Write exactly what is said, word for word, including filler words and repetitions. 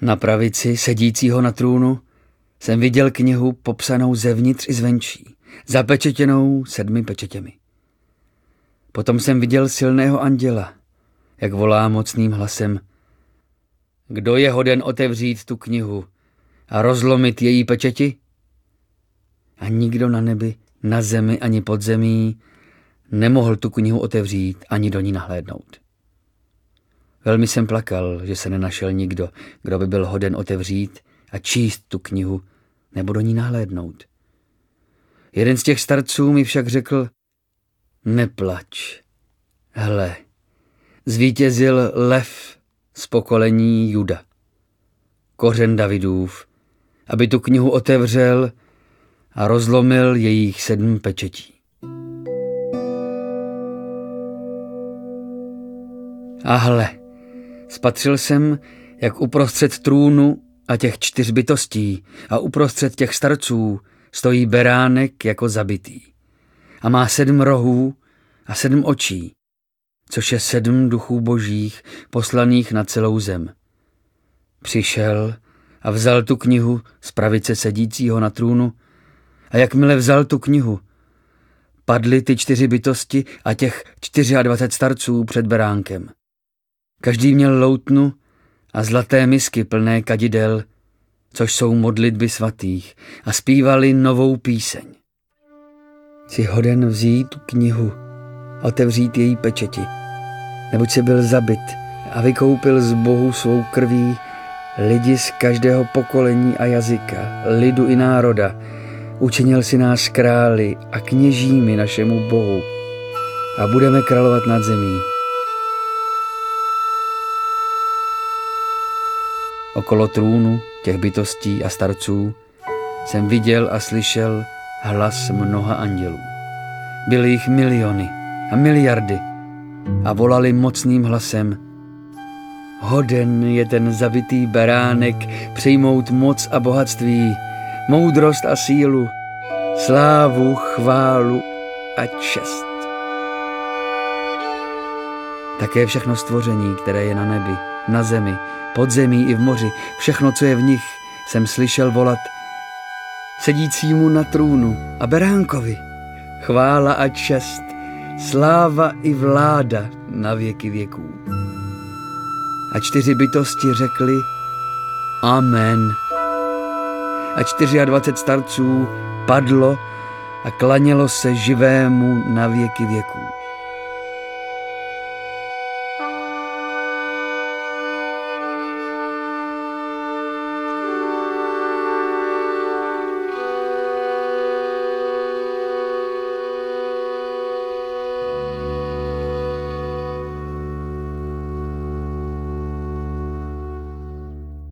Na pravici, sedícího na trůnu, jsem viděl knihu popsanou zevnitř i zvenčí, zapečetěnou sedmi pečetěmi. Potom jsem viděl silného anděla, jak volá mocným hlasem: Kdo je hoden otevřít tu knihu a rozlomit její pečeti? A nikdo na nebi, na zemi ani pod zemí nemohl tu knihu otevřít ani do ní nahlédnout. Velmi jsem plakal, že se nenašel nikdo, kdo by byl hoden otevřít a číst tu knihu nebo do ní nahlédnout. Jeden z těch starců mi však řekl: Neplač, hle, zvítězil lev z pokolení Juda, kořen Davidův, aby tu knihu otevřel a rozlomil jejich sedm pečetí. A hle, spatřil jsem, jak uprostřed trůnu a těch čtyř bytostí a uprostřed těch starců stojí beránek jako zabitý a má sedm rohů a sedm očí, což je sedm duchů božích poslaných na celou zem. Přišel a vzal tu knihu z pravice sedícího na trůnu a jakmile vzal tu knihu, padly ty čtyři bytosti a těch dvacet čtyři starců před beránkem. Každý měl loutnu a zlaté misky plné kadidel, což jsou modlitby svatých, a zpívali novou píseň. Jsi hoden vzít tu knihu, otevřít její pečeti, neboť jsi byl zabit a vykoupil z Bohu svou krví lidi z každého pokolení a jazyka, lidu i národa. Učinil si nás králi a kněžími našemu Bohu a budeme královat nad zemí. Okolo trůnu těch bytostí a starců jsem viděl a slyšel hlas mnoha andělů. Byly jich miliony a miliardy a volali mocným hlasem: Hoden je ten zabitý beránek přijmout moc a bohatství, moudrost a sílu, slávu, chválu a čest. Také všechno stvoření, které je na nebi, na zemi, pod zemí i v moři, všechno, co je v nich, jsem slyšel volat sedícímu na trůnu a beránkovi: chvála a čest, sláva i vláda na věky věků. A čtyři bytosti řekli: Amen. A dvacet čtyři starců padlo a klanělo se živému na věky věků.